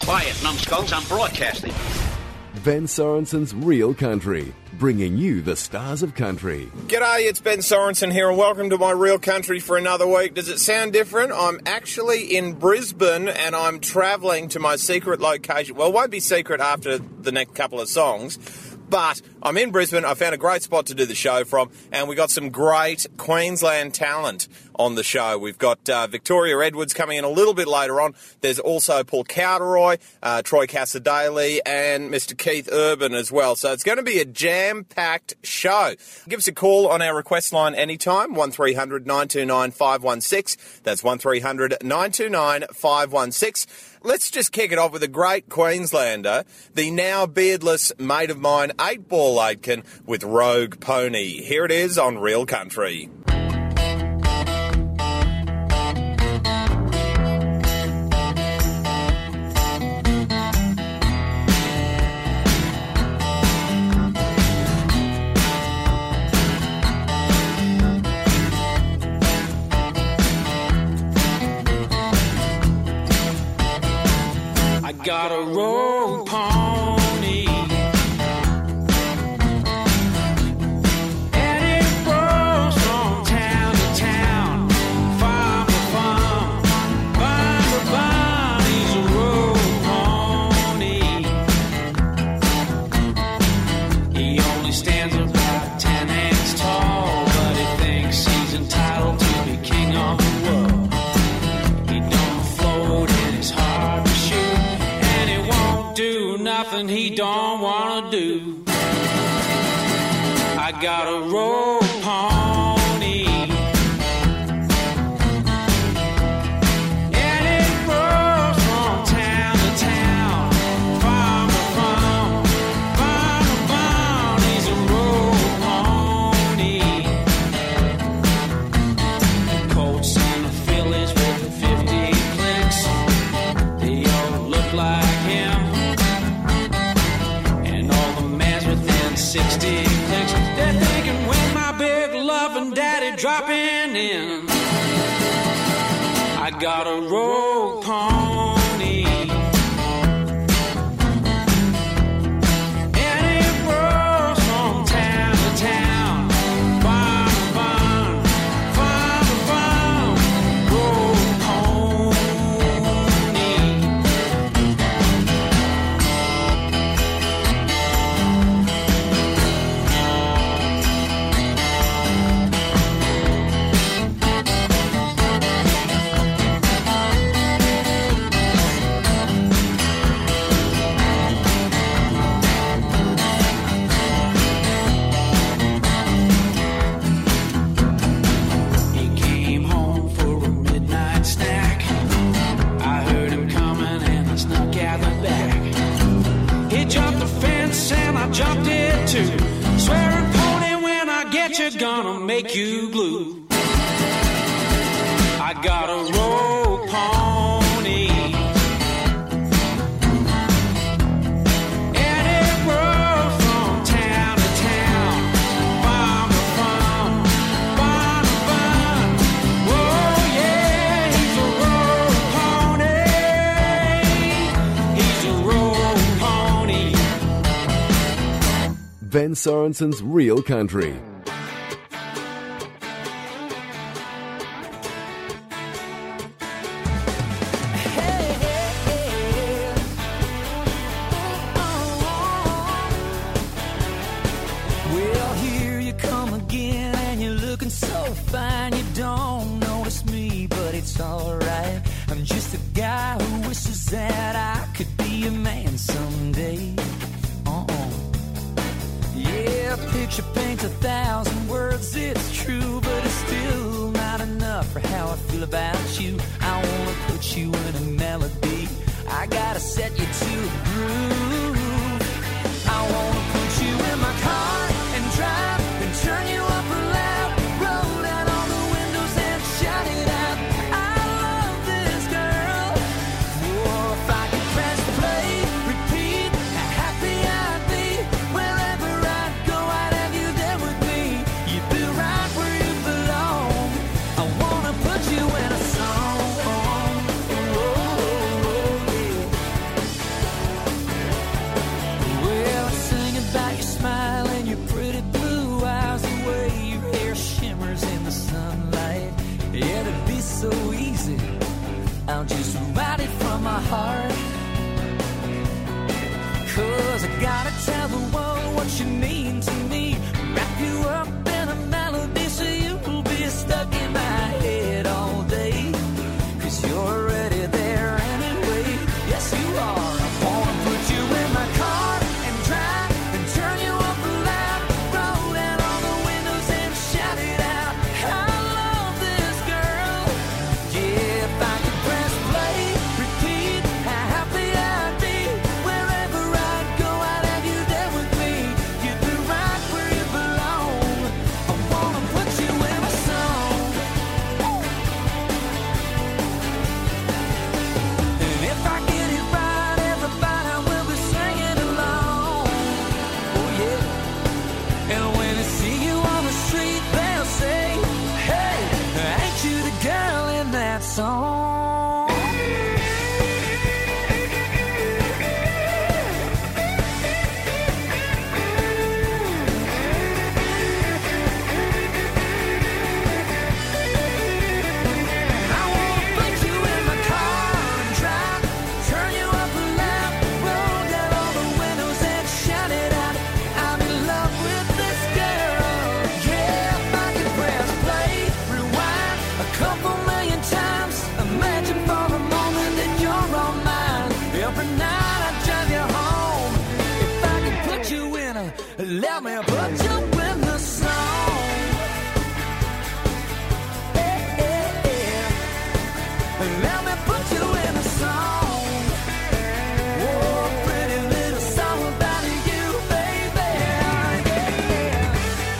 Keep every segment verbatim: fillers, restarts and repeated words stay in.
Play it, numbskulls. I'm broadcasting. Ben Sorensen's Real Country, bringing you the stars of country. G'day, it's Ben Sorensen here, and welcome to my Real Country for another week. Does it sound different? I'm actually in Brisbane, and I'm travelling to my secret location. Well, it won't be secret after the next couple of songs, but I'm in Brisbane. I found a great spot to do the show from, and we got some great Queensland talent on the show. We've got uh, Victoria Edwards coming in a little bit later on. There's also Paul Cowderoy, uh, Troy Cassadaly, and Mister Keith Urban as well. So it's going to be a jam-packed show. Give us a call on our request line anytime, one three hundred nine two nine five one six. That's one three hundred nine two nine five one six. Let's just kick it off with a great Queenslander, the now beardless mate of mine, eight Ball Aitken, with Rogue Pony. Here it is on Real Country. Got a road pony, and it rolls from town to town, farm to farm, barn to barn. He's a road pony. He only stands about ten hands tall, but he thinks he's entitled to be king of the world. He don't float and it's hard to shoot. Do nothing he don't want to do. I got a road pony, and it rolls from town to town, farm to farm, barn to barn. He's a road pony. Colts and the fillies with the fifty clicks, they all look like him. sixty clicks, they're thinking when my big loving daddy dropping in. I got a road pony, and it rolls from town to town, barn to barn, farm to farm, road pony. Jumped it too, swearing pony, when I get you gonna make you glue. I got a road pony, and it rolls from town to town, farm to farm, barn to barn. Oh yeah, he's a road pony, he's a road pony. Ben Sorensen's Real Country. Well, here you come again, and you're looking so fine. You don't notice me, but it's alright. I'm just a guy who wishes that I could be a man someday. Yeah, a picture paints a thousand words, it's true, but it's still not enough for how I feel about you. I wanna put you in a melody, I gotta set you to a groove. I wanna put you in my car and drive and turn you up real loud, roll down all the windows and shout it out. I love this girl. Oh, if I could press play, repeat, how happy I'd be. Wherever I'd go, I'd have you there with me. You'd be right where you belong. I wanna put you in a song. Oh, oh, oh, yeah. Gotta tell the world what you mean to me. Wrap you up in a melody so you'll be stuck in my head all day. Cause you're already there anyway. Yes, you are. I wanna put you in my car and drive and turn you up loud. Roll down all the windows and shout it out. I love this girl. Yeah, if I could press play, repeat, how happy I'd be. Wherever I'd go, I'd have you there with me. You'd be right where you belong. I wanna put you in a song. And if I get it right, everybody will be singing along. Oh yeah. And when they see you on the street, they'll say, hey, ain't you the girl in that song? I wanna put you in my car and drive, turn you up loud, roll down all the windows and shout it out. I'm in love with this girl. Yeah, if I could press play, rewind a couple million times. Imagine for a moment that you're all mine. Every night I drive you home. If I could put you in a, let me put you in the song. Yeah, yeah, yeah. Let me put you in a song. Oh, pretty little song about you, baby. Yeah.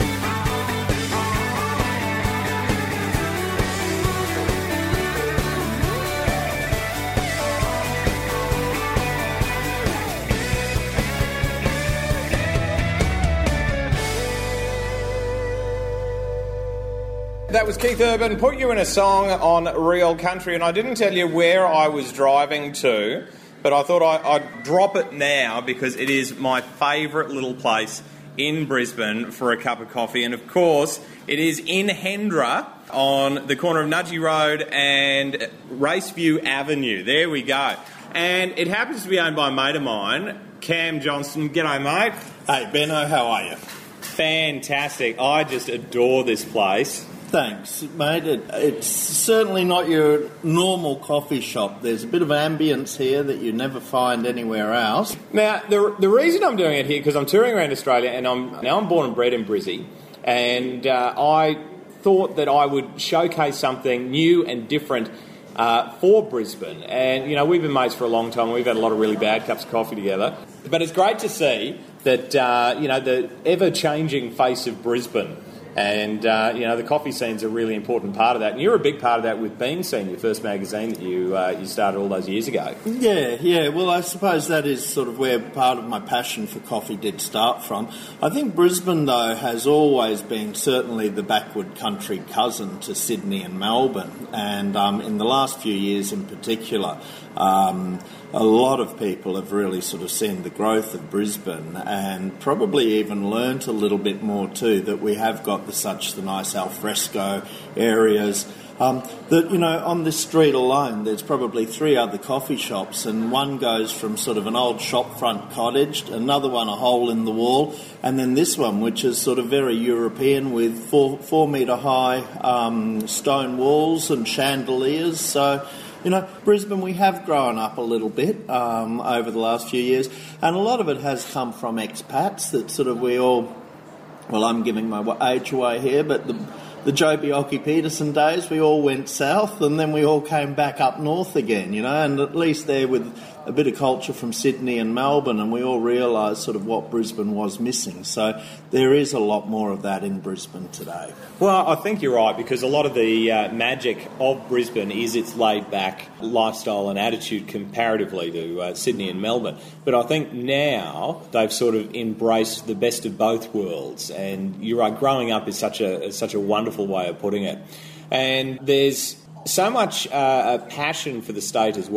That was Keith Urban, Put You in a Song on Real Country, and I didn't tell you where I was driving to, but I thought I, I'd drop it now because it is my favourite little place in Brisbane for a cup of coffee, and of course it is in Hendra on the corner of Nudgee Road and Raceview Avenue. There we go. And it happens to be owned by a mate of mine, Cam Johnston. G'day, mate. Hey, Benno, how are you? Fantastic. I just adore this place. Thanks, mate. It, it's certainly not your normal coffee shop. There's a bit of ambience here that you never find anywhere else. Now, the the reason I'm doing it here, because I'm touring around Australia, and I'm now I'm born and bred in Brizzy, and uh, I thought that I would showcase something new and different uh, for Brisbane. And, you know, we've been mates for a long time. We've had a lot of really bad cups of coffee together. But it's great to see that, uh, you know, the ever-changing face of Brisbane. And, uh, you know, the coffee scene's a really important part of that. And you're a big part of that with Bean Scene, your first magazine that you uh, you started all those years ago. Yeah, yeah. Well, I suppose that is sort of where part of my passion for coffee did start from. I think Brisbane, though, has always been certainly the backward country cousin to Sydney and Melbourne. And um, in the last few years in particular, um, a lot of people have really sort of seen the growth of Brisbane and probably even learnt a little bit more too, that we have got the, such the nice alfresco areas. Um, that, you know, on this street alone, there's probably three other coffee shops, and one goes from sort of an old shopfront cottage, another one a hole in the wall, and then this one, which is sort of very European with four, four metre high um, stone walls and chandeliers. So, you know, Brisbane, we have grown up a little bit um, over the last few years, and a lot of it has come from expats that sort of we all, well, I'm giving my age away here, but the the Joe Bjelke-Petersen days, we all went south and then we all came back up north again, you know, and at least there with a bit of culture from Sydney and Melbourne, and we all realised sort of what Brisbane was missing. So there is a lot more of that in Brisbane today. Well, I think you're right, because a lot of the uh, magic of Brisbane is its laid-back lifestyle and attitude comparatively to uh, Sydney and Melbourne. But I think now they've sort of embraced the best of both worlds, and you're right, growing up is such a is such a wonderful way of putting it. And there's so much uh, passion for the state as well.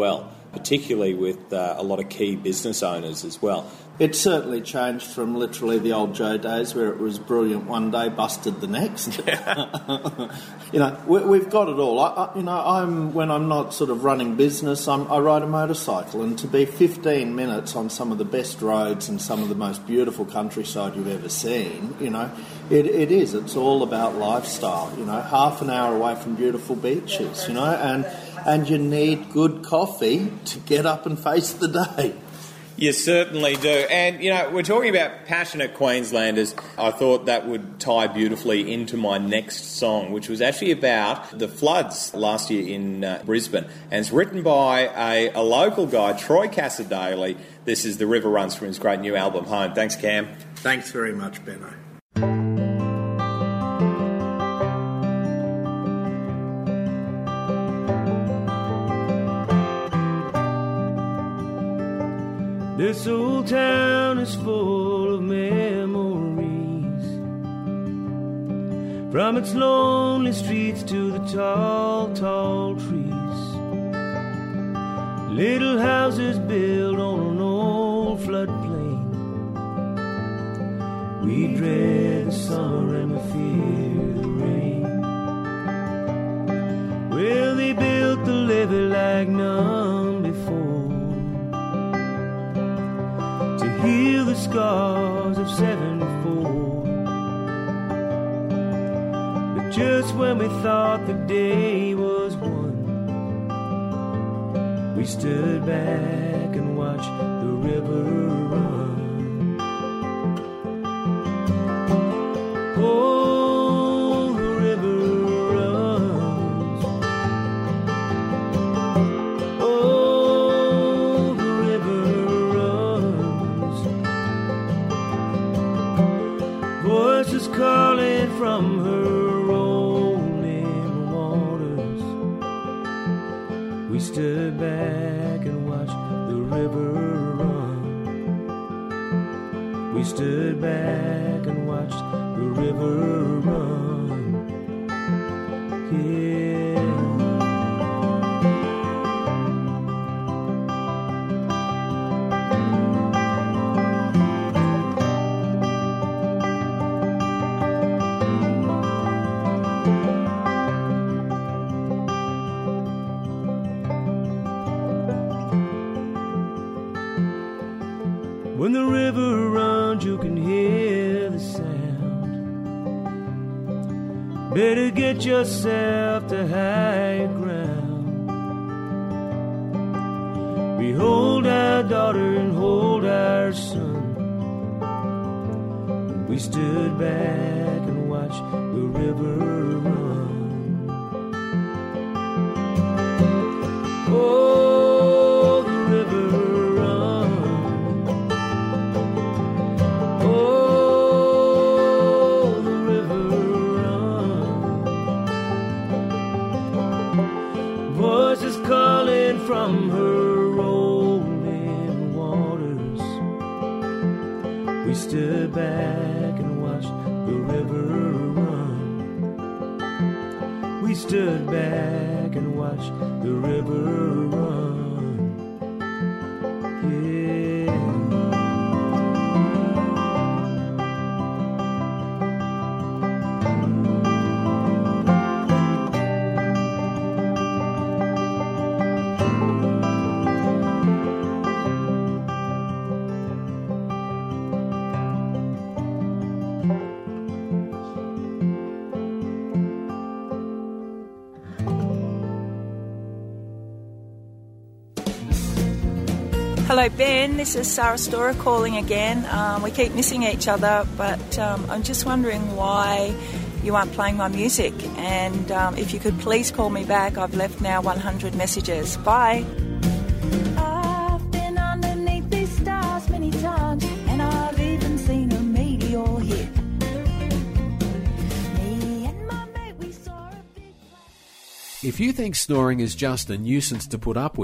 particularly with uh, a lot of key business owners as well. It's certainly changed from literally the old Joe days where it was brilliant one day, busted the next. You know, we, we've got it all. I, I, you know, I'm when I'm not sort of running business, I'm, I ride a motorcycle, and to be fifteen minutes on some of the best roads and some of the most beautiful countryside you've ever seen, you know, it, it is. It's all about lifestyle. You know, half an hour away from beautiful beaches. You know, and and you need good coffee to get up and face the day. You certainly do. And, you know, we're talking about passionate Queenslanders. I thought that would tie beautifully into my next song, which was actually about the floods last year in uh, Brisbane. And it's written by a, a local guy, Troy Casadale. This is The River Runs from his great new album, Home. Thanks, Cam. Thanks very much, Benno. This old town is full of memories, from its lonely streets to the tall, tall trees. Little houses built on an old floodplain. We dread the summer and we fear the rain. Well, they built the levee like none before, heal the scars of seventy-four. But just when we thought the day was won, we stood back and watched the river run. Oh, the river runs. Oh, the river runs. Voices calling from her rolling waters. We stood back and watched the river run. We stood back and watched the river run. Yeah. When the river runs, you can hear the sound. Better get yourself to high ground. Behold our daughter and hold our son. We stood back and watched the river run. Oh, the river run. Oh, the river run. Voices calling from her rolling waters. We stood back and watched the river run. We stood back and watched the river run. Yeah. Hello Ben, this is Sarah Storer calling again. Um, we keep missing each other, but um, I'm just wondering why you aren't playing my music, and um, if you could please call me back. I've left now one hundred messages. Bye. I've been underneath these stars many times, and I've even seen a meteor hit. Me and my mate, we saw a big... If you think snoring is just a nuisance to put up with,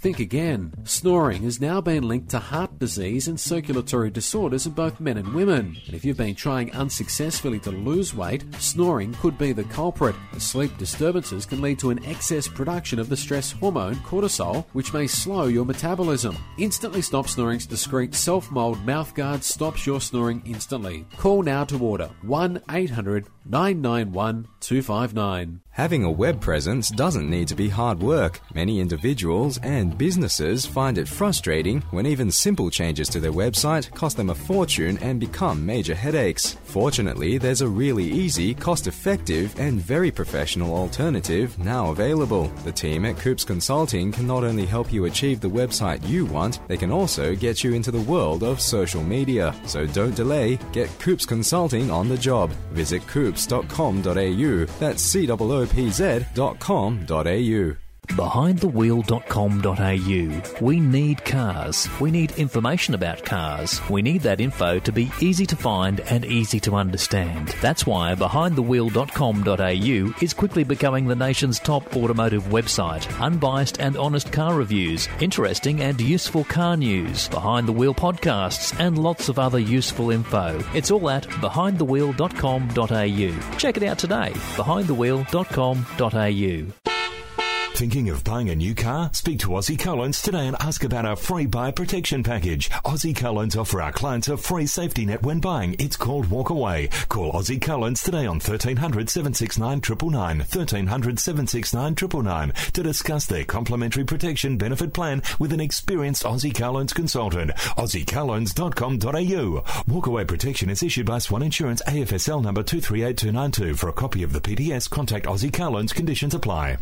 Think again. Snoring has now been linked to heart disease and circulatory disorders in both men and women. And if you've been trying unsuccessfully to lose weight, snoring could be the culprit. The sleep disturbances can lead to an excess production of the stress hormone cortisol, which may slow your metabolism. Instantly Stop Snoring's discreet self-mold mouthguard stops your snoring instantly. Call now to order one eight hundred nine nine one two five nine. Having a web presence doesn't need to be hard work. Many individuals and businesses find it frustrating when even simple changes to their website cost them a fortune and become major headaches. Fortunately, there's a really easy, cost-effective and very professional alternative now available. The team at Coops Consulting can not only help you achieve the website you want, they can also get you into the world of social media. So don't delay, get Coops Consulting on the job. Visit coops dot com dot a u. That's C O O P Z dot com dot a u. behind the wheel dot com dot a u. We need cars. We need information about cars. We need that info to be easy to find and easy to understand. That's why behind the wheel dot com dot a u is quickly becoming the nation's top automotive website. Unbiased and honest car reviews, interesting and useful car news, behind the wheel podcasts, and lots of other useful info. It's all at behind the wheel dot com dot a u. Check it out today. behind the wheel dot com dot a u. Thinking of buying a new car? Speak to Aussie Collins today and ask about our free buyer protection package. Aussie Collins offer our clients a free safety net when buying. It's called Walk Away. Call Aussie Collins today on thirteen hundred seven six nine nine nine nine, thirteen hundred seven six nine nine nine nine to discuss their complimentary protection benefit plan with an experienced Aussie Collins consultant. aussie collins dot com dot a u. Walk Away protection is issued by Swan Insurance, A F S L number two three eight two nine two. For a copy of the P D S, contact Aussie Collins. Conditions apply.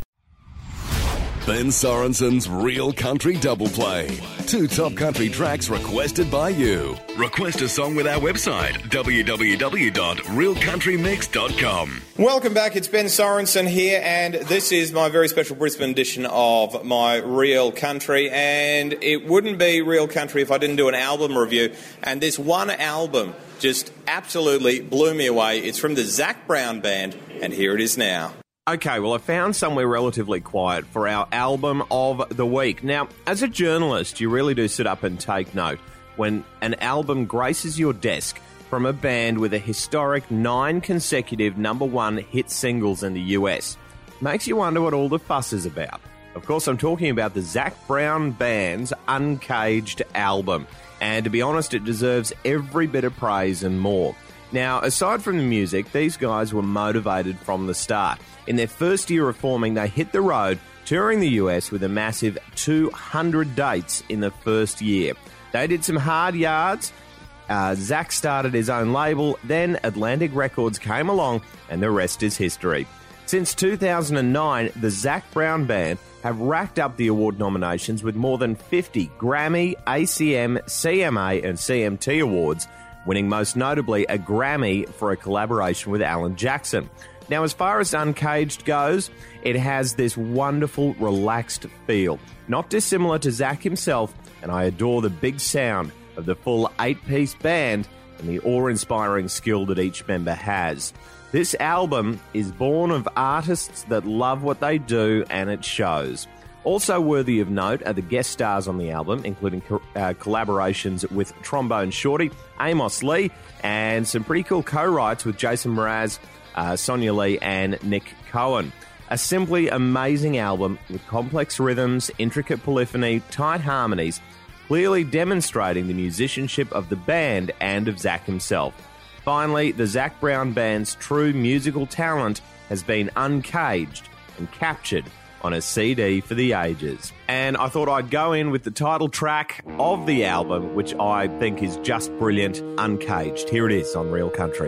Ben Sorensen's Real Country Double Play. Two top country tracks requested by you. Request a song with our website, w w w dot real country mix dot com. Welcome back, it's Ben Sorensen here, and this is my very special Brisbane edition of my Real Country, and it wouldn't be Real Country if I didn't do an album review, and this one album just absolutely blew me away. It's from the Zac Brown Band, and here it is now. Okay, well, I found somewhere relatively quiet for our album of the week. Now, as a journalist, you really do sit up and take note when an album graces your desk from a band with a historic nine consecutive number one hit singles in the U S. Makes you wonder what all the fuss is about. Of course, I'm talking about the Zac Brown Band's Uncaged album. And to be honest, it deserves every bit of praise and more. Now, aside from the music, these guys were motivated from the start. In their first year of forming, they hit the road, touring the U S with a massive two hundred dates in the first year. They did some hard yards. Uh, Zac started his own label, then Atlantic Records came along, and the rest is history. Since two thousand nine, the Zac Brown Band have racked up the award nominations with more than fifty Grammy, A C M, C M A, and C M T awards, winning most notably a Grammy for a collaboration with Alan Jackson. Now, as far as Uncaged goes, it has this wonderful, relaxed feel. Not dissimilar to Zac himself, and I adore the big sound of the full eight-piece band and the awe-inspiring skill that each member has. This album is born of artists that love what they do, and it shows. Also worthy of note are the guest stars on the album, including co- uh, collaborations with Trombone Shorty, Amos Lee, and some pretty cool co-writes with Jason Mraz, Uh, Sonia Lee and Nick Cohen. A simply amazing album with complex rhythms, intricate polyphony, tight harmonies, clearly demonstrating the musicianship of the band and of Zac himself. Finally, the Zac Brown Band's true musical talent has been uncaged and captured on a C D for the ages. And I thought I'd go in with the title track of the album, which I think is just brilliant, Uncaged. Here it is on Real Country.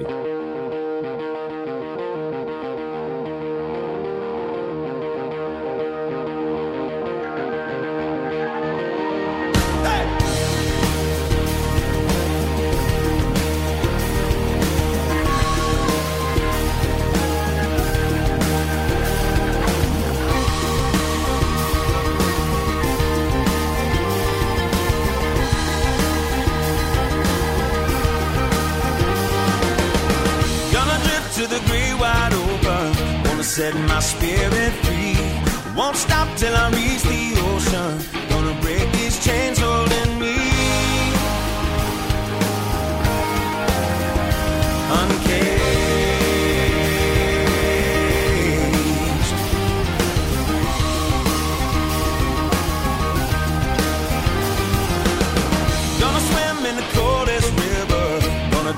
Set my spirit free. Won't stop till I reach the ocean. Gonna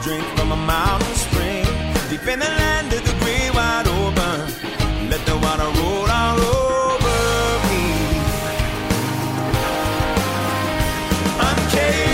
drink from a mountain spring. Deep in the land of the great wide open, let the water roll all over me. Uncaged.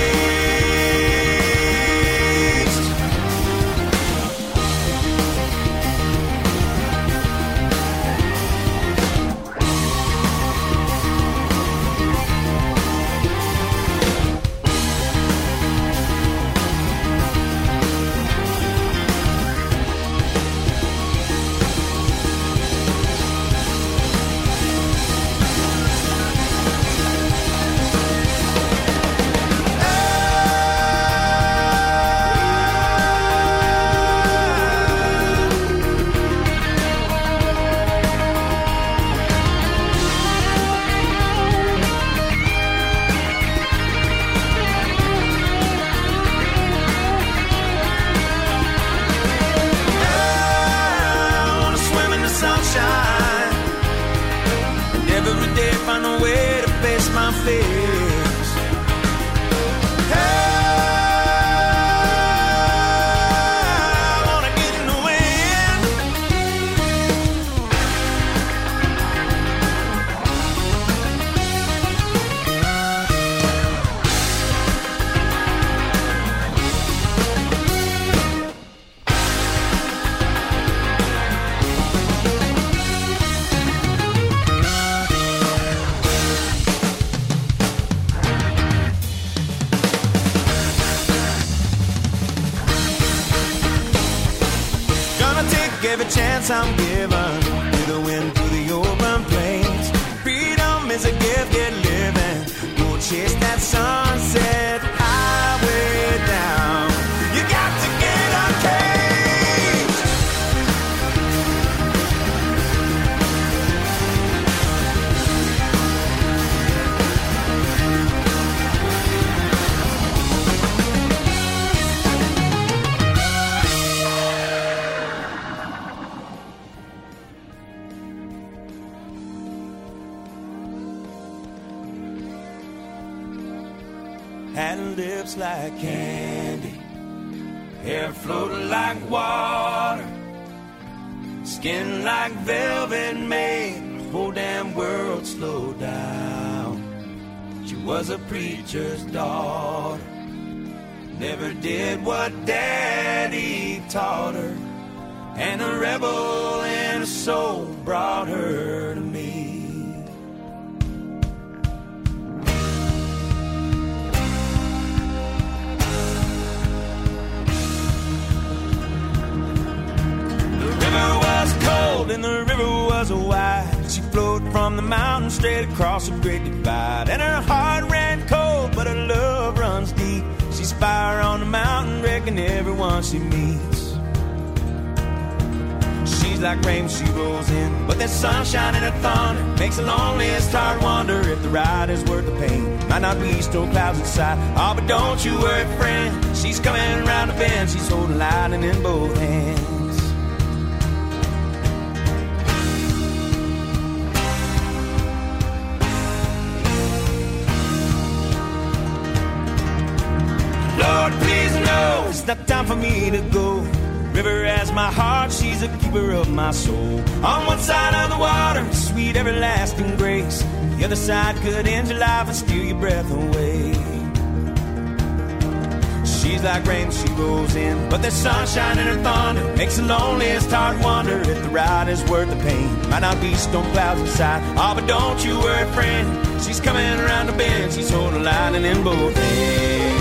Every chance I'm given, through the wind, through the open plains. Freedom is a gift, get living. Go chase that sunset highway down. You got to get uncaged. Had lips like candy, hair floating like water, skin like velvet made the whole damn world slow down. She was a preacher's daughter, never did what daddy taught her, and a rebel in her soul brought her to me. And the river was wide. She flowed from the mountain straight across the great divide. And her heart ran cold, but her love runs deep. She's fire on the mountain, wrecking everyone she meets. She's like rain, she rolls in, but there's sunshine in her thunder. Makes the loneliest heart wonder if the ride is worth the pain. Might not be storm clouds inside. Oh, but don't you worry, friend. She's coming around the bend. She's holding lightning in both hands. Lord, please know it's not time for me to go. River has my heart, she's a keeper of my soul. On one side of the water, sweet everlasting grace. The other side could end your life and steal your breath away. She's like rain, she rolls in, but there's sunshine in her thunder. Makes the loneliest heart wonder if the ride is worth the pain. Might not be storm clouds inside. Oh, but don't you worry, friend. She's coming around the bend. She's holding lightning in both hands.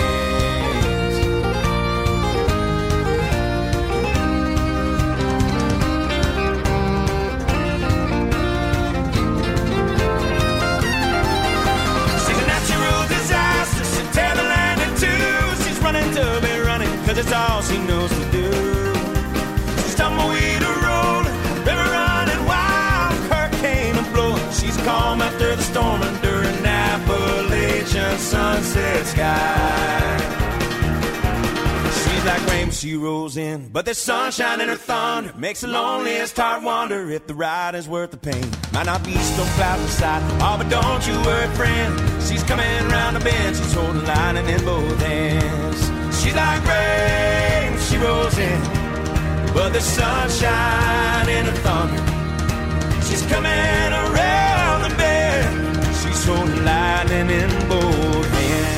To be running, cause it's all she knows to do. She's tumbleweed a rolling, river running wild, hurricane a blowing. She's calm after the storm under an Appalachian sunset sky. She's like rain, she rolls in, but there's sunshine in her thunder. Makes the loneliest heart wonder if the ride is worth the pain. Might not be storm clouds inside. Oh, but don't you worry, friend. She's coming around the bend. She's holding lightning in both hands. She's like rain. rolls in, but the sunshine and the thunder. She's coming around the bend. She's holding lightning in both hands.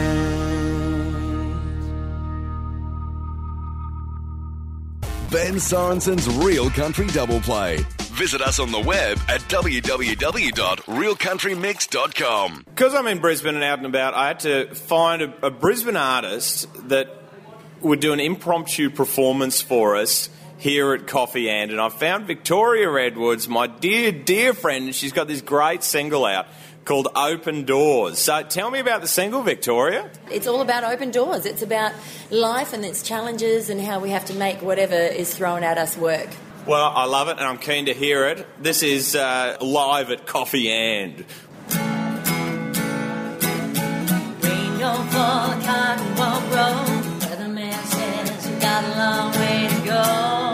Ben Sorensen's Real Country Double Play. Visit us on the web at w w w dot real country mix dot com. Because I'm in Brisbane and out and about, I had to find a, a Brisbane artist that would do an impromptu performance for us here at Coffee And. And I found Victoria Edwards, my dear, dear friend. She's got this great single out called Open Doors. So tell me about the single, Victoria. It's all about open doors. It's about life and its challenges and how we have to make whatever is thrown at us work. Well, I love it and I'm keen to hear it. This is uh, live at Coffee And. Rain don't fall, cotton won't grow. Weatherman says we've got a long way to go.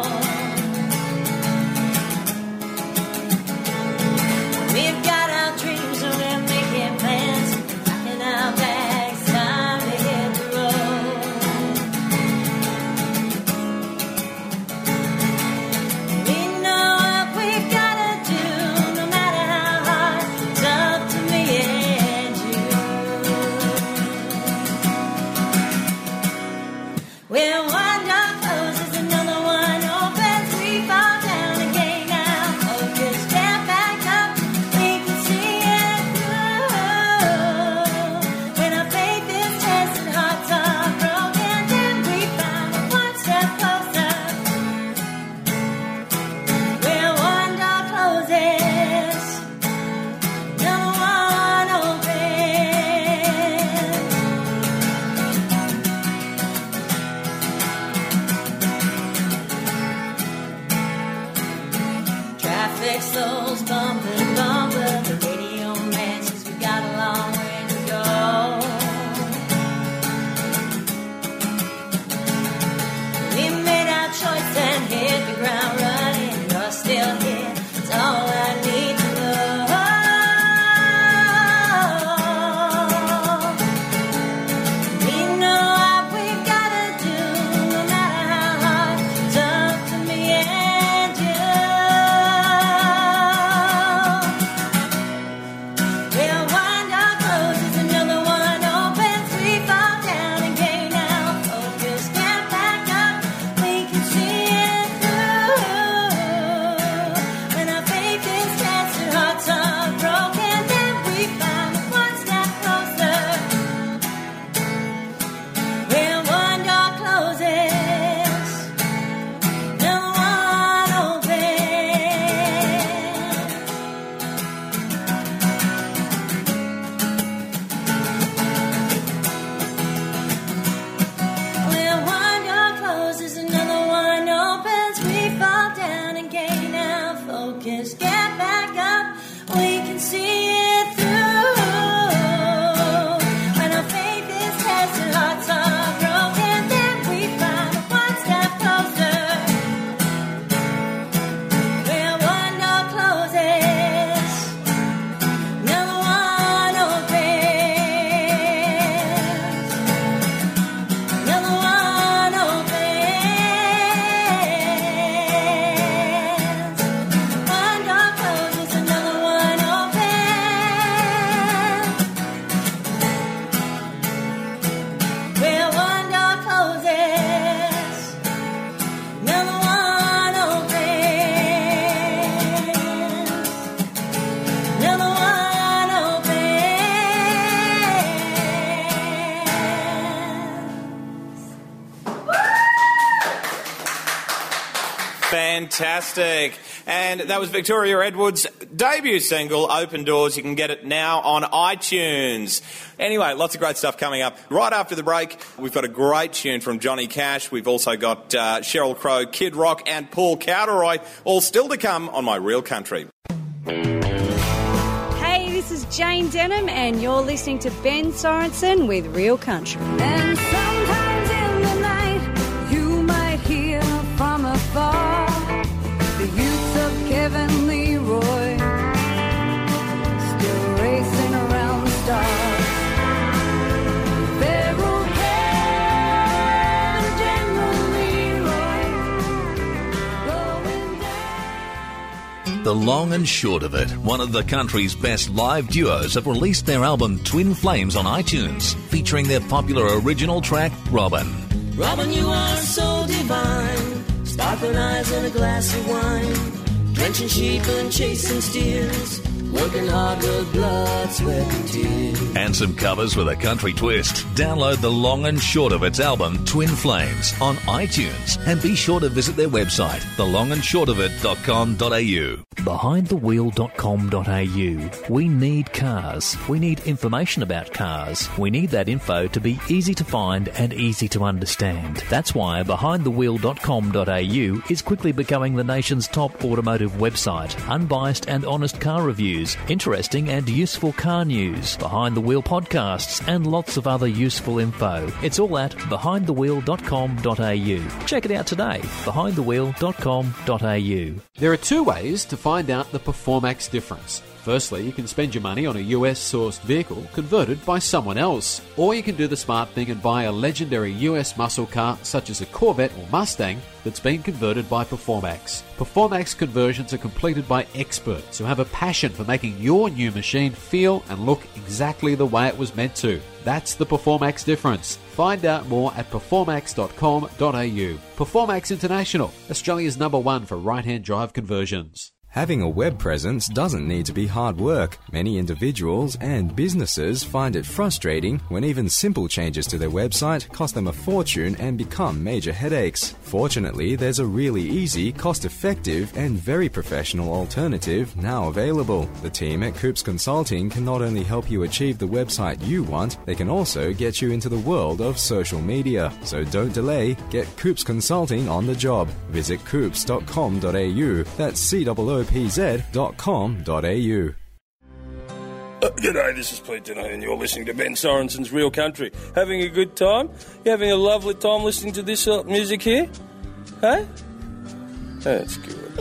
We've got our dreams, so we're making plans. Packing our bags, time to hit the road. We know what we've got to do, no matter how hard. It's up to me and you. When one door closes, another one opens. We fall down again now. Focus, step back up. We can see it through. When our faith is tested, hearts are broken, then we find one step closer. When one door closes, another one opens. Traffic slows, bumper, bumper. The radio man says we got a long way to go. We made our choice and hit the ground running. You're still here, it's all I need to know. We know what we've got to do, no matter how hard. It's up to me and you. When one door closes, another one opens. We fall down again now. Focus, get back up. We can see it through. When our faith is tested, hearts are broken, then we find one step closer. When one door closes, another one When one door closes, another one opens. We fall down and gain our focus. Get back up, we can see it through. When our faith is tested, hearts are broken, then we find one step closer. When one door closes, another one opens. Another one opens. One door closes, another one opens. Where one door closes, another one opens. Another one Fantastic. And that was Victoria Edwards' debut single, Open Doors. You can get it now on iTunes. Anyway, lots of great stuff coming up. Right after the break, we've got a great tune from Johnny Cash. We've also got uh, Sheryl Crow, Kid Rock and Paul Cowderoy, all still to come on My Real Country. Hey, this is Jane Denham, and you're listening to Ben Sorensen with Real Country. And sometimes in the night, you might hear from afar the youths of Kevin Leroy still racing around the stars. Pharaoh Kevin, General Lee, The Long and Short of It, one of the country's best live duos, have released their album Twin Flames on iTunes, featuring their popular original track, Robin. Robin, you are so divine. Sparkling eyes and a glass of wine. Drenching sheep and chasing steers. Working hard with blood, sweat and tears. And some covers with a country twist. Download The Long and Short of It's album, Twin Flames, on iTunes. And be sure to visit their website, the long and short of it dot com dot a u. behind the wheel dot com dot a u. We need cars. We need information about cars. We need that info to be easy to find and easy to understand. That's why behind the wheel dot com dot a u is quickly becoming the nation's top automotive website. Unbiased and honest car reviews, interesting and useful car news, behind the wheel podcasts, and lots of other useful info. It's all at behind the wheel dot com dot a u. Check it out today, behind the wheel dot com dot a u. There are two ways to find out the Performax difference. Firstly, you can spend your money on a U S-sourced vehicle converted by someone else. Or you can do the smart thing and buy a legendary U S muscle car such as a Corvette or Mustang that's been converted by Performax. Performax conversions are completed by experts who have a passion for making your new machine feel and look exactly the way it was meant to. That's the Performax difference. Find out more at performax dot com dot a u. Performax International, Australia's number one for right-hand drive conversions. Having a web presence doesn't need to be hard work. Many individuals and businesses find it frustrating when even simple changes to their website cost them a fortune and become major headaches. Fortunately, there's a really easy, cost-effective, and very professional alternative now available. The team at Coops Consulting can not only help you achieve the website you want, they can also get you into the world of social media. So don't delay, get Coops Consulting on the job. Visit coops dot com dot a u. That's C O O P Z dot com dot a u. Uh, g'day, this is Pete Denay and you're listening to Ben Sorensen's Real Country. Having a good time? You having a lovely time listening to this uh, music here? Hey? That's good.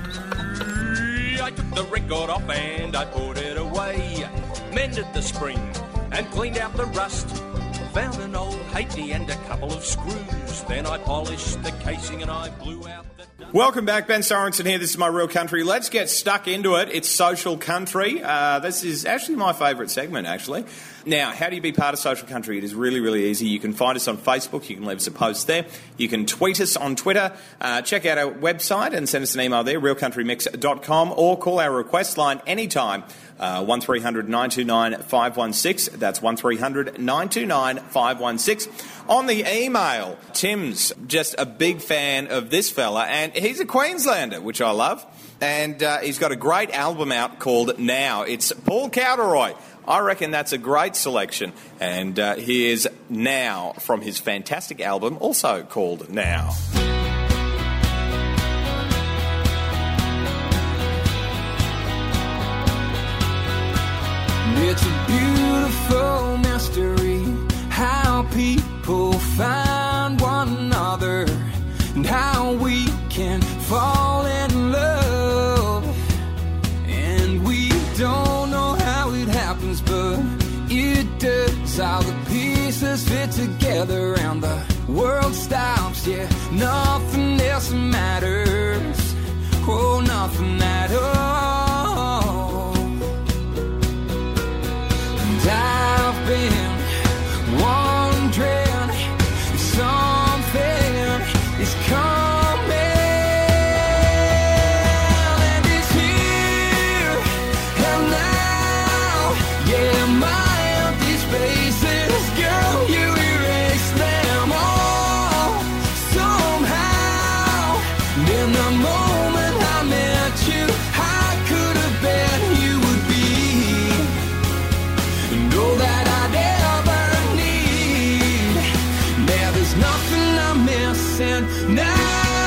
I took the record off and I put it away. Mended the spring and cleaned out the rust. Found an old halfpenny and a couple of screws. Then I polished the casing and I blew out the... Welcome back, Ben Sorensen here. This is My Real Country. Let's get stuck into it. It's Social Country. Uh, this is actually my favourite segment, actually. Now, how do you be part of Social Country? It is really, really easy. You can find us on Facebook. You can leave us a post there. You can tweet us on Twitter. Uh, check out our website and send us an email there, real country mix dot com, or call our request line anytime, uh, one three hundred nine two nine five one six. That's one three hundred nine two nine five one six. On the email, Tim's just a big fan of this fella, and he's a Queenslander, which I love. And uh, he's got a great album out called Now. It's Paul Cowderoy. I reckon that's a great selection. And uh, here's Now from his fantastic album, also called Now. It's a beautiful mystery how people find one another and how we can fall in love. And we don't know how it happens, but it does. All the pieces fit together and the world stops. Yeah, nothing else matters. Oh, nothing at all. And I've been wondering if something is coming, and it's here and now. Yeah, my empty spaces, girl, you erase them all somehow. And in the moment I met you, I could have bet you would be, and all that I'd ever need. Now there's nothing I'm missing now.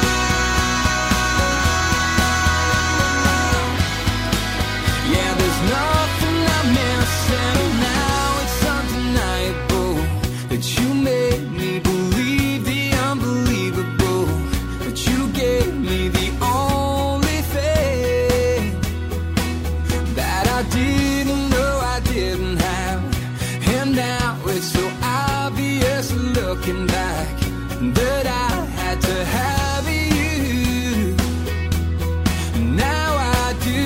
Yeah, there's nothing I'm missing now. It's undeniable that you made me believe the unbelievable, that you gave me the only thing that I didn't know I didn't have. And now it's so obvious looking back that I had to have you. Now I do.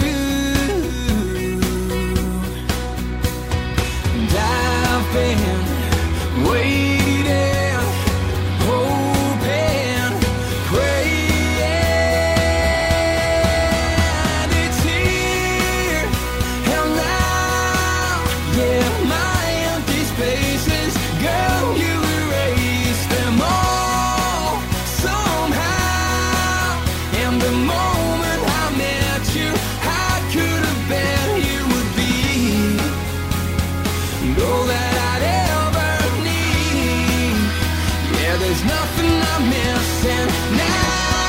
there's nothing I'm missing now.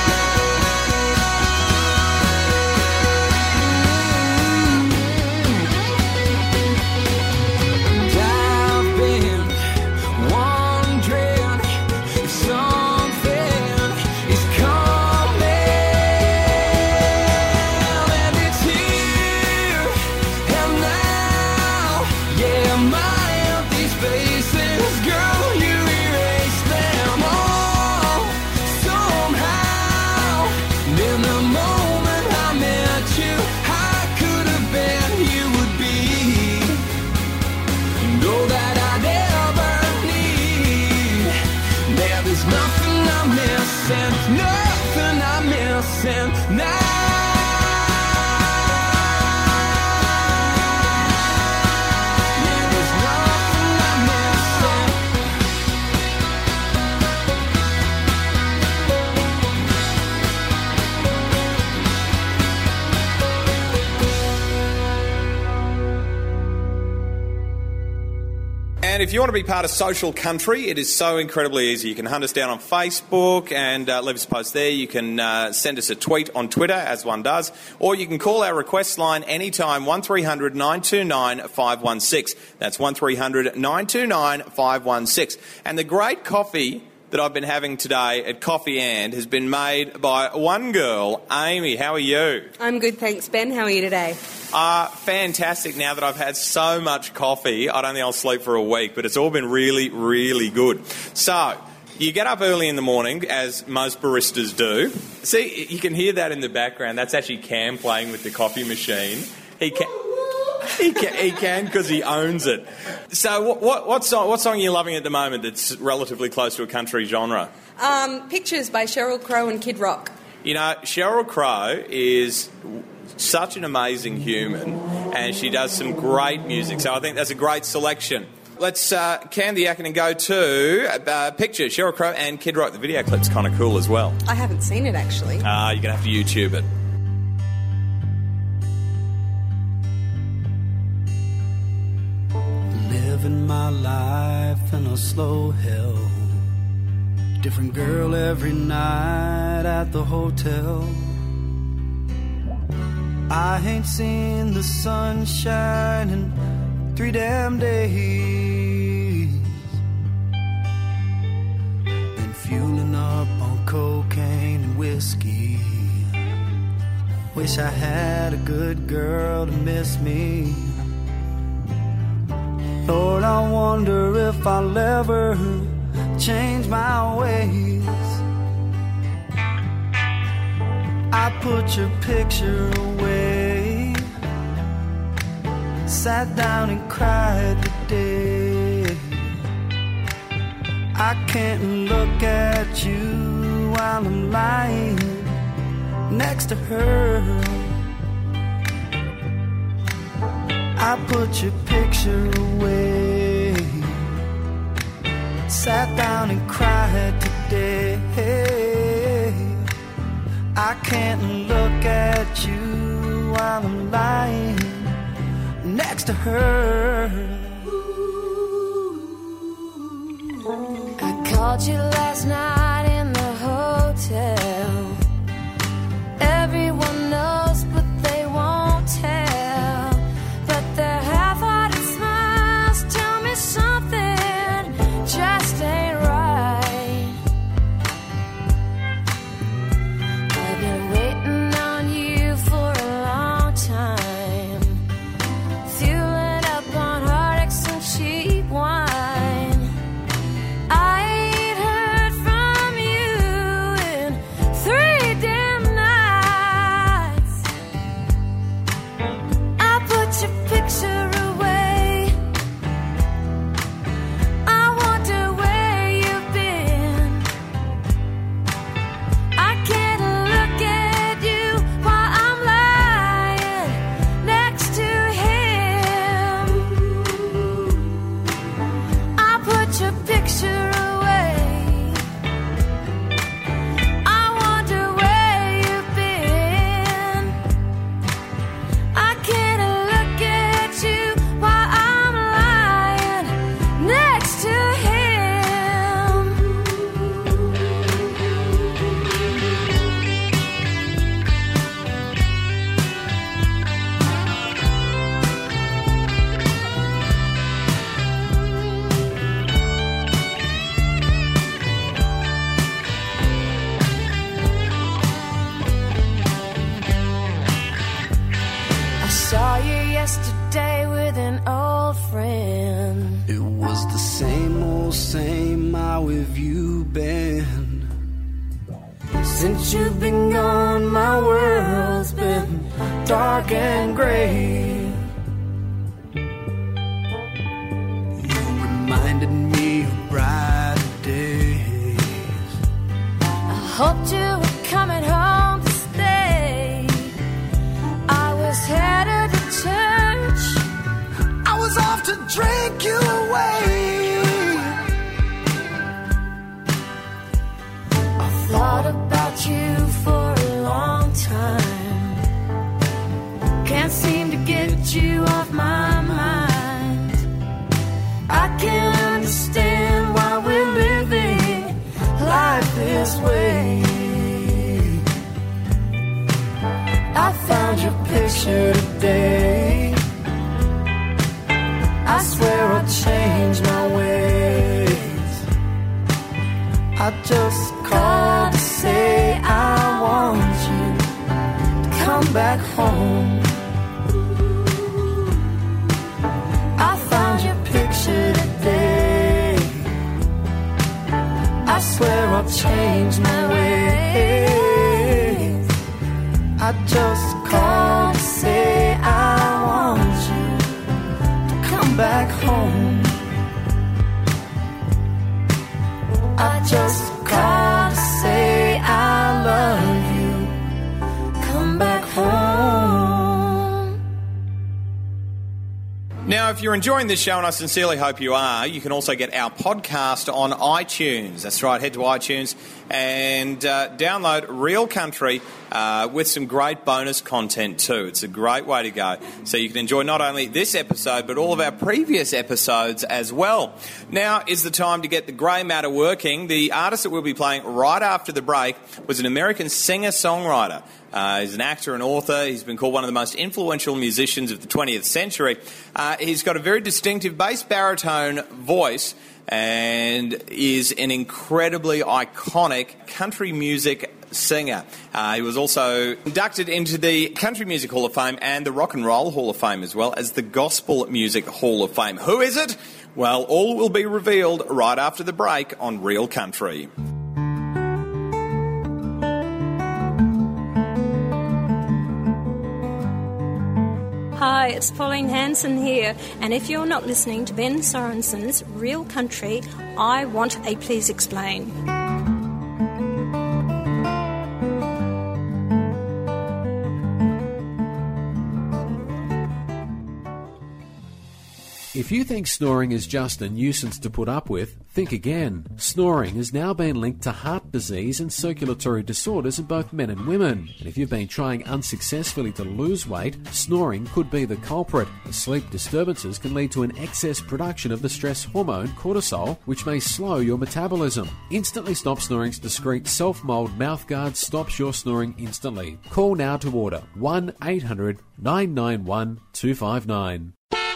I've been wondering if something is coming, and it's here and now. Yeah, my empty spaces, girl, you erase them all somehow. And in the moment I met you, I could have been, you would be, and all that I'd ever need. Now there's nothing I'm missing, nothing I'm missing now. Yeah, there's nothing I'm missing. And if you want to be part of Social Country, it is so incredibly easy. You can hunt us down on Facebook and uh, leave us a post there. You can uh, send us a tweet on Twitter, as one does. Or you can call our request line anytime, one three hundred nine two nine five one six. That's one three hundred nine two nine five one six. And the great coffee that I've been having today at Coffee And has been made by one girl, Amy. How are you? I'm good, thanks, Ben. How are you today? Uh, fantastic. Now that I've had so much coffee, I don't think I'll sleep for a week, but it's all been really, really good. So, you get up early in the morning, as most baristas do. See, you can hear that in the background. That's actually Cam playing with the coffee machine. He can... He can, he can because he owns it. So, what, what, what song? What song are you loving at the moment that's relatively close to a country genre? Um, Pictures by Sheryl Crow and Kid Rock. You know, Sheryl Crow is such an amazing human, and she does some great music. So, I think that's a great selection. Let's uh, can the yak and go to uh, Picture, Sheryl Crow and Kid Rock. The video clip's kind of cool as well. I haven't seen it actually. Ah, uh, you're gonna have to YouTube it. Living my life in a slow hell. Different girl every night at the hotel. I ain't seen the sunshine in three damn days. Been fueling up on cocaine and whiskey. Wish I had a good girl to miss me. Lord, I wonder if I'll ever change my ways. I put your picture away, sat down and cried today. I can't look at you while I'm lying next to her. I put your picture away, sat down and cried today. I can't look at you while I'm lying next to her. I called you last night in the hotel. Everyone knows, but they won't tell. But their half-hearted smiles tell me something just ain't right. I've been waiting on you for a long time, fueling up on heartaches and cheap wine. I ain't heard from you in three damn nights. I put your picture away. I wonder where you've been. I can't look at you while I'm lying next to him. I put your picture away. I wonder where you've been. I can't look at you while I'm lying next to him. have you been? Since you've been gone, my world's been dark and gray. You reminded me of brighter days. I hoped you were coming home to stay. I was headed to church. I was off to drink you away. I thought about you for a long time. Can't seem to get you off my mind. I can't understand why we're living life this way. I found your picture today. I swear I'll change my ways. I just called to say I want you to come back home. I found your picture today. I swear I'll change my ways. I just called to say I want you to come back home. I just called to say I love you. Come back home. Now, if you're enjoying this show, and I sincerely hope you are, you can also get our podcast on iTunes. That's right, head to iTunes and uh, download Real Country uh, with some great bonus content too. It's a great way to go. So you can enjoy not only this episode, but all of our previous episodes as well. Now is the time to get the grey matter working. The artist that we'll be playing right after the break was an American singer-songwriter. Uh, he's an actor and author. He's been called one of the most influential musicians of the twentieth century. Uh, he's got a very distinctive bass baritone voice and is an incredibly iconic country music singer. Uh, he was also inducted into the Country Music Hall of Fame and the Rock and Roll Hall of Fame, as well as the Gospel Music Hall of Fame. Who is it? Well, all will be revealed right after the break on Real Country. Hi, it's Pauline Hanson here, and if you're not listening to Ben Sorensen's Real Country, I want a Please Explain. If you think snoring is just a nuisance to put up with, think again. Snoring has now been linked to heart disease and circulatory disorders in both men and women. And if you've been trying unsuccessfully to lose weight, snoring could be the culprit. The sleep disturbances can lead to an excess production of the stress hormone cortisol, which may slow your metabolism. Instantly Stop Snoring's discreet self-mold mouthguard stops your snoring instantly. Call now to order one eight hundred nine nine one two five nine.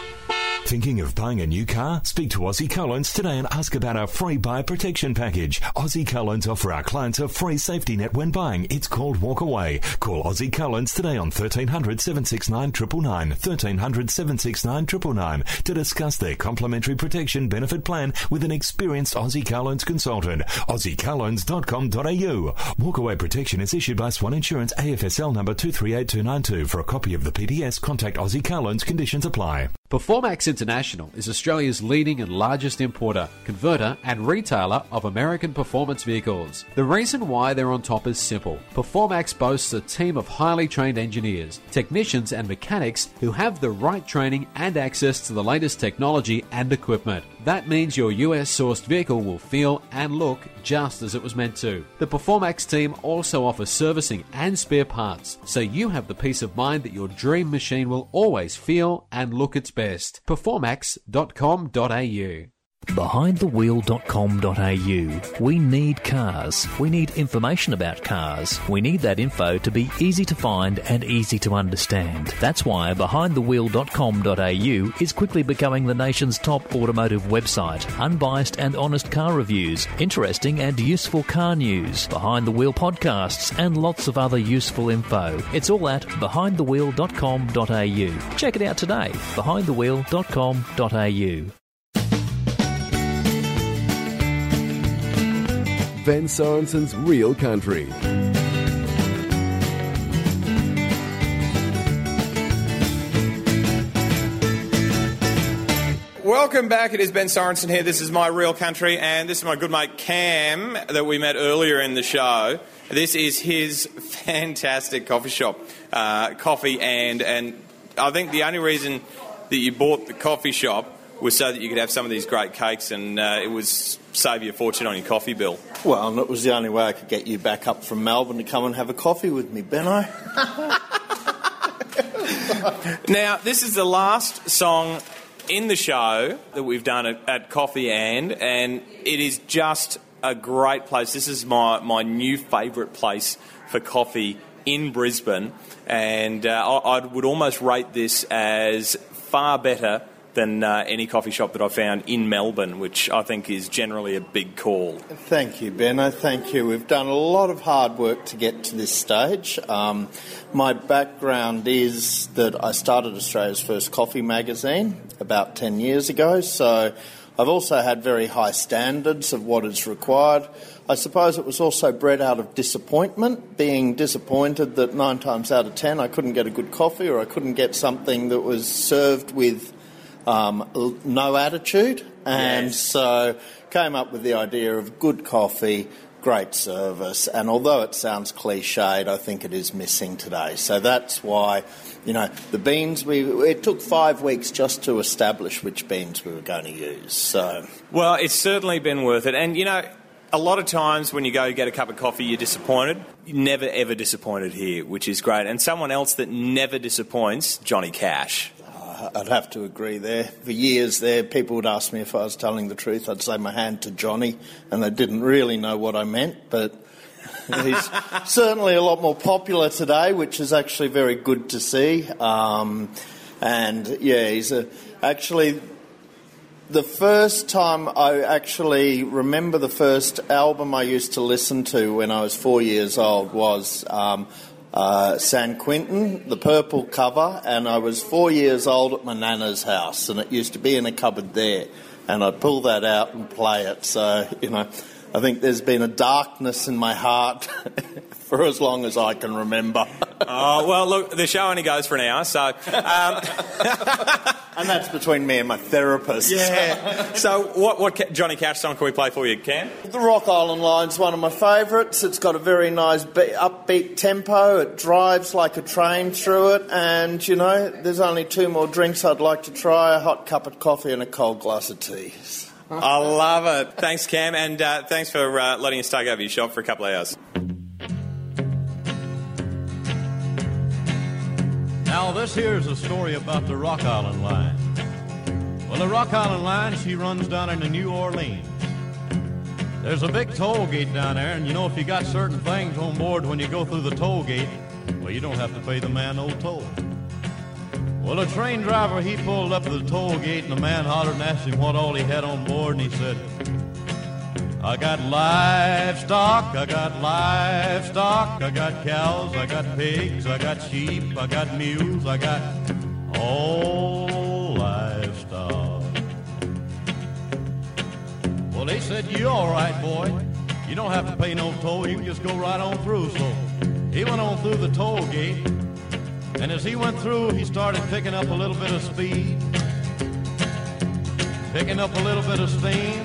Thinking of buying a new car? Speak to Aussie Collins today and ask about our free buyer protection package. Aussie Collins offer our clients a free safety net when buying. It's called Walk Away. Call Aussie Collins today on thirteen hundred seven six nine nine nine nine, thirteen hundred seven six nine nine nine nine to discuss their complimentary protection benefit plan with an experienced Aussie Collins consultant. aussie collins dot com dot a u. Walk Away protection is issued by Swan Insurance, A F S L number two three eight two nine two. For a copy of the P D S, contact Aussie Collins. Conditions apply. Performax International is Australia's leading and largest importer, converter and retailer of American performance vehicles. The reason why they're on top is simple. Performax boasts a team of highly trained engineers, technicians and mechanics who have the right training and access to the latest technology and equipment. That means your U S-sourced vehicle will feel and look just as it was meant to. The Performax team also offers servicing and spare parts, so you have the peace of mind that your dream machine will always feel and look its best. performax dot com dot a u. behind the wheel dot com dot a u. We need cars. We need information about cars. We need that info to be easy to find and easy to understand. That's why behind the wheel dot com dot a u is quickly becoming the nation's top automotive website. Unbiased and honest car reviews, interesting and useful car news, Behind the Wheel podcasts, and lots of other useful info. It's all at behind the wheel dot com dot a u. Check it out today. behind the wheel dot com dot a u. Ben Sorensen's Real Country. Welcome back. It is Ben Sorensen here. This is My Real Country, and this is my good mate Cam that we met earlier in the show. This is his fantastic coffee shop, uh, coffee, and and I think the only reason that you bought the coffee shop was so that you could have some of these great cakes, and uh, it was save you a fortune on your coffee bill. Well, and it was the only way I could get you back up from Melbourne to come and have a coffee with me, Benno. Now, this is the last song in the show that we've done at, at Coffee and, and it is just a great place. This is my, my new favourite place for coffee in Brisbane, and uh, I, I would almost rate this as far better than uh, any coffee shop that I've found in Melbourne, which I think is generally a big call. Thank you, Benno. Thank you. We've done a lot of hard work to get to this stage. Um, my background is that I started Australia's first coffee magazine about ten years ago, so I've also had very high standards of what is required. I suppose it was also bred out of disappointment, being disappointed that nine times out of ten I couldn't get a good coffee, or I couldn't get something that was served with Um, no attitude, and Yes. so came up with the idea of good coffee, great service, and although it sounds cliched, I think it is missing today. So that's why, you know, the beans, we it took five weeks just to establish which beans we were going to use. So, Well, it's certainly been worth it, and you know, a lot of times when you go get a cup of coffee, you're disappointed. You're never ever disappointed here, which is great. And someone else that never disappoints, Johnny Cash. I'd have to agree there. For years there, people would ask me if I was telling the truth. I'd say my hand to Johnny, and they didn't really know what I meant, but he's certainly a lot more popular today, which is actually very good to see. Um, and, yeah, he's a, actually... The first time I actually remember the first album I used to listen to when I was four years old was... Um, Uh, San Quentin, the purple cover, and I was four years old at my nana's house, and it used to be in a cupboard there, and I'd pull that out and play it. So, you know, I think there's been a darkness in my heart for as long as I can remember. Oh, well, look, the show only goes for an hour, so... Um... and that's between me and my therapist. Yeah. So what, what Johnny Cash song can we play for you, Cam? The Rock Island Line's one of my favourites. It's got a very nice be- upbeat tempo. It drives like a train through it. And, you know, there's only two more drinks I'd like to try, a hot cup of coffee and a cold glass of tea. I love it. Thanks, Cam, and uh, thanks for uh, letting us take over your shop for a couple of hours. Now, this here's a story about the Rock Island Line. Well, the Rock Island Line, she runs down into New Orleans. There's a big toll gate down there, and you know, if you got certain things on board when you go through the toll gate, well, you don't have to pay the man no toll. Well, the train driver, he pulled up to the toll gate, and the man hollered and asked him what all he had on board, and he said, I got livestock, I got livestock, I got cows, I got pigs, I got sheep, I got mules, I got all livestock. Well, they said, you all right, boy. You don't have to pay no toll, you can just go right on through. So he went on through the toll gate, and as he went through, he started picking up a little bit of speed, picking up a little bit of steam.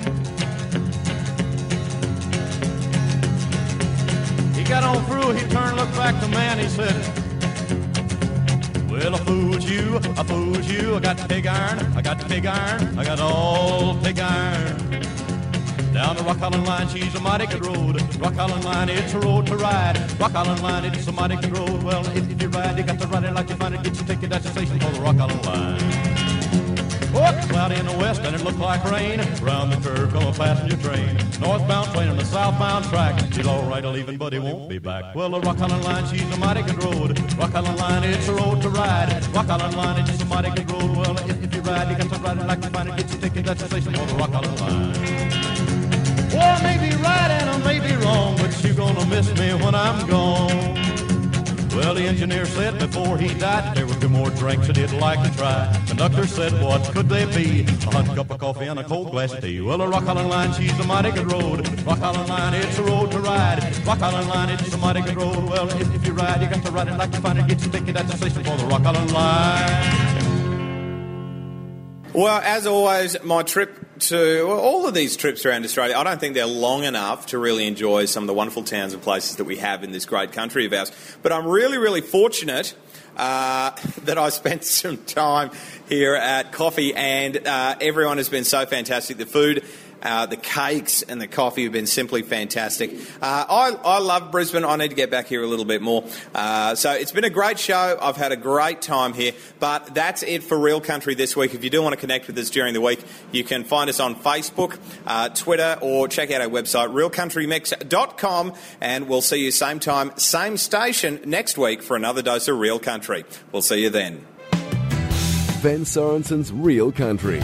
He got on through, he turned, looked back to man, he said, well, I fooled you, I fooled you, I got pig iron, I got pig iron, I got all pig iron. Down the Rock Island Line, she's a mighty good road. Rock Island Line, it's a road to ride. Rock Island Line, it's a mighty good road. Well, if, if you ride, you got to ride it like you find it. Get your ticket at the station for the Rock Island Line. Oh, it's cloudy in the west and it looked like rain. Round the curve come a passenger train. Northbound train on the southbound track. She's all right, leaving, but he won't be back. Well, the Rock Island Line, she's a mighty good road. Rock Island Line, it's a road to ride. Rock Island Line, it's a mighty good road. Well, if, if you ride, you got to ride it like you find it. Get your ticket at the station for the Rock Island Line. Well, I may be right and I may be wrong, but you're gonna miss me when I'm gone. Well, Well, the engineer said before he died there would be more drinks that he'd like to try. Conductor said, what could they be? A hot cup of coffee and a cold glass of tea. Well, the Rock Island Line, she's a mighty good road. Rock Island Line, it's a road to ride. Rock Island Line, it's a mighty good road. Well, if, if you ride, you got to ride it like you find it. Get sticky, that's the station for the Rock Island Line. Well, as always, my trip to well, all of these trips around Australia, I don't think they're long enough to really enjoy some of the wonderful towns and places that we have in this great country of ours. But I'm really, really fortunate uh, that I spent some time here at Coffee, and uh, everyone has been so fantastic. The food, Uh, the cakes and the coffee have been simply fantastic. Uh, I, I love Brisbane. I need to get back here a little bit more. Uh, so it's been a great show. I've had a great time here. But that's it for Real Country this week. If you do want to connect with us during the week, you can find us on Facebook, uh, Twitter, or check out our website, real country mix dot com. And we'll see you same time, same station next week for another dose of Real Country. We'll see you then. Ben Sorensen's Real Country.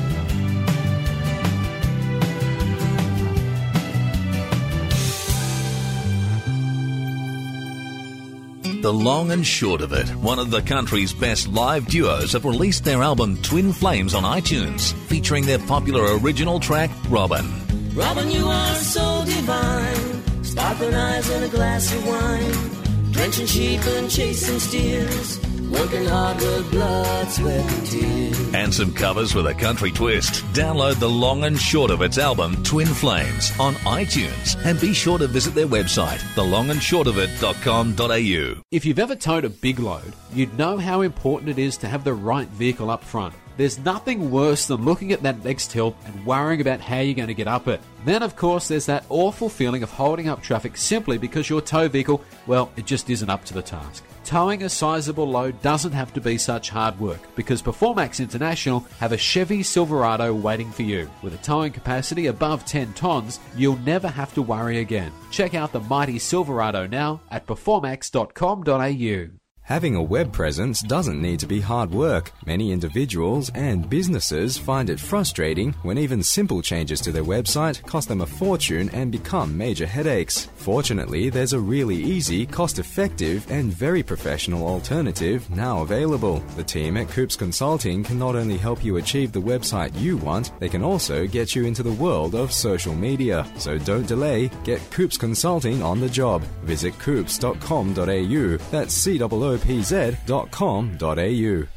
The long and short of it, one of the country's best live duos have released their album Twin Flames on iTunes, featuring their popular original track, Robin. Robin, you are so divine. Sparkling eyes and a glass of wine. Drenching sheep and chasing steers. Working hard with blood, sweat and tears. And some covers with a country twist. Download the long and short of its album Twin Flames on iTunes, and be sure to visit their website, the long and short of it dot com dot a u. If you've ever towed a big load, you'd know how important it is to have the right vehicle up front. There's nothing worse than looking at that next hill and worrying about how you're going to get up it. Then, of course, there's that awful feeling of holding up traffic simply because your tow vehicle, well, it just isn't up to the task. Towing a sizable load doesn't have to be such hard work, because Performax International have a Chevy Silverado waiting for you. With a towing capacity above ten tonnes, you'll never have to worry again. Check out the mighty Silverado now at performax dot com dot a u. Having a web presence doesn't need to be hard work. Many individuals and businesses find it frustrating when even simple changes to their website cost them a fortune and become major headaches. Fortunately, there's a really easy, cost-effective, and very professional alternative now available. The team at Coops Consulting can not only help you achieve the website you want, they can also get you into the world of social media. So don't delay, get Coops Consulting on the job. Visit coops dot com dot a u. That's C O O P Z dot com dot a u.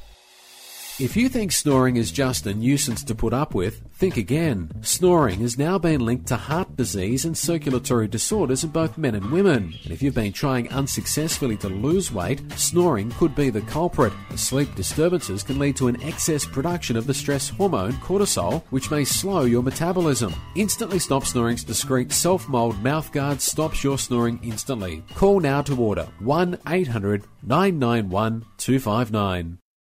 If you think snoring is just a nuisance to put up with, think again. Snoring has now been linked to heart disease and circulatory disorders in both men and women. And if you've been trying unsuccessfully to lose weight, snoring could be the culprit. The sleep disturbances can lead to an excess production of the stress hormone cortisol, which may slow your metabolism. Instantly Stop Snoring's discreet self-mold mouthguard stops your snoring instantly. Call now to order one eight hundred nine nine one two five nine.